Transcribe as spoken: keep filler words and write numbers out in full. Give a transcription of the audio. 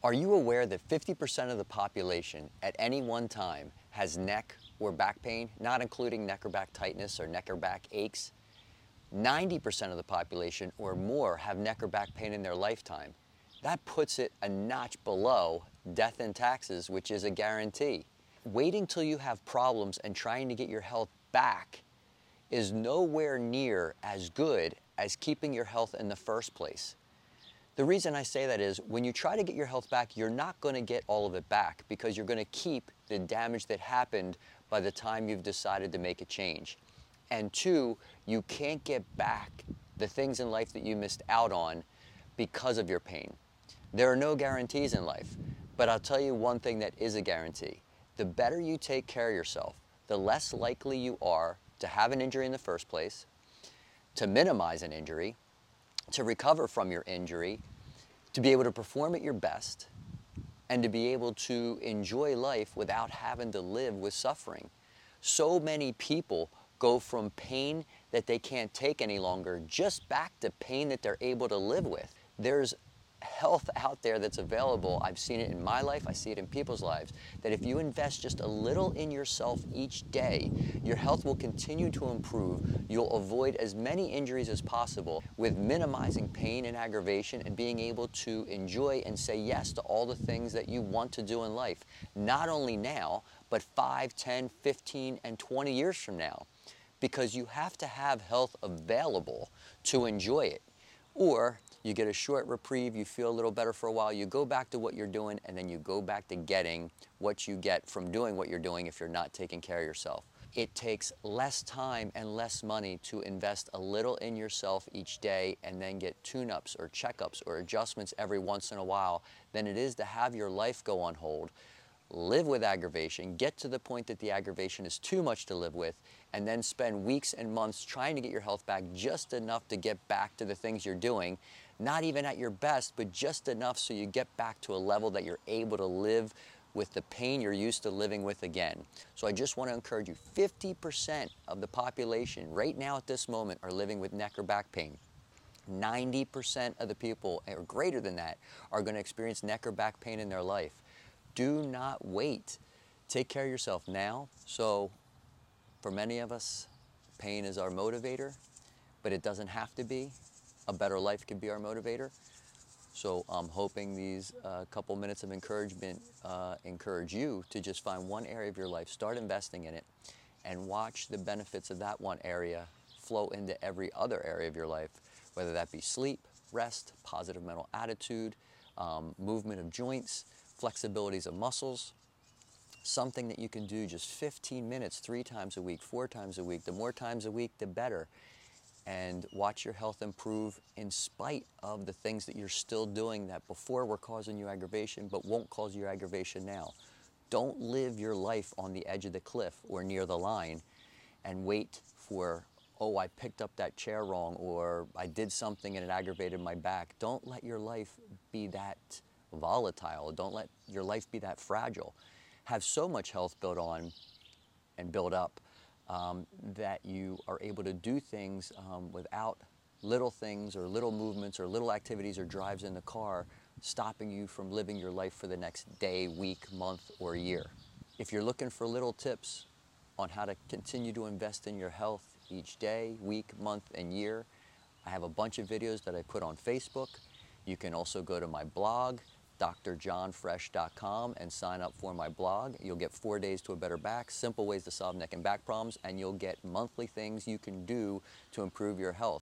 Are you aware that fifty percent of the population at any one time has neck or back pain, not including neck or back tightness or neck or back aches? ninety percent of the population or more have neck or back pain in their lifetime. That puts it a notch below death and taxes, which is a guarantee. Waiting till you have problems and trying to get your health back is nowhere near as good as keeping your health in the first place. The reason I say that is when you try to get your health back, you're not going to get all of it back because you're going to keep the damage that happened by the time you've decided to make a change. And two, you can't get back the things in life that you missed out on because of your pain. There are no guarantees in life, but I'll tell you one thing that is a guarantee. The better you take care of yourself, the less likely you are to have an injury in the first place, to minimize an injury, to recover from your injury, to be able to perform at your best, and to be able to enjoy life without having to live with suffering. So many people go from pain that they can't take any longer just back to pain that they're able to live with. There's health out there that's available. I've seen it in my life, I see it in people's lives, that if you invest just a little in yourself each day, your health will continue to improve. You'll avoid as many injuries as possible with minimizing pain and aggravation and being able to enjoy and say yes to all the things that you want to do in life, not only now, but five, ten, fifteen, and twenty years from now, because you have to have health available to enjoy it. Or you get a short reprieve, you feel a little better for a while, you go back to what you're doing, and then you go back to getting what you get from doing what you're doing if you're not taking care of yourself. It takes less time and less money to invest a little in yourself each day and then get tune-ups or checkups or adjustments every once in a while than it is to have your life go on hold, live with aggravation, get to the point that the aggravation is too much to live with, and then spend weeks and months trying to get your health back just enough to get back to the things you're doing, not even at your best, but just enough so you get back to a level that you're able to live with the pain you're used to living with again. So I just want to encourage you, fifty percent of the population right now at this moment are living with neck or back pain. ninety percent of the people, or greater than that, are going to experience neck or back pain in their life. Do not wait. Take care of yourself now. So for many of us, pain is our motivator, but it doesn't have to be. A better life can be our motivator. So I'm hoping these uh, couple minutes of encouragement uh, encourage you to just find one area of your life, start investing in it, and watch the benefits of that one area flow into every other area of your life, whether that be sleep, rest, positive mental attitude, um, movement of joints, flexibilities of muscles, something that you can do just fifteen minutes, three times a week, four times a week. The more times a week, the better. And watch your health improve in spite of the things that you're still doing that before were causing you aggravation, but won't cause you aggravation now. Don't live your life on the edge of the cliff or near the line and wait for, oh, I picked up that chair wrong, or I did something and it aggravated my back. Don't let your life be that volatile. Don't let your life be that fragile. Have so much health built on and build up um, that you are able to do things um, without little things or little movements or little activities or drives in the car stopping you from living your life for the next day, week, month, or year. If you're looking for little tips on how to continue to invest in your health each day, week, month, and year, I have a bunch of videos that I put on Facebook. You can also go to my blog, D R john fresh dot com, and sign up for my blog. You'll get four days to a better back, simple ways to solve neck and back problems, and you'll get monthly things you can do to improve your health.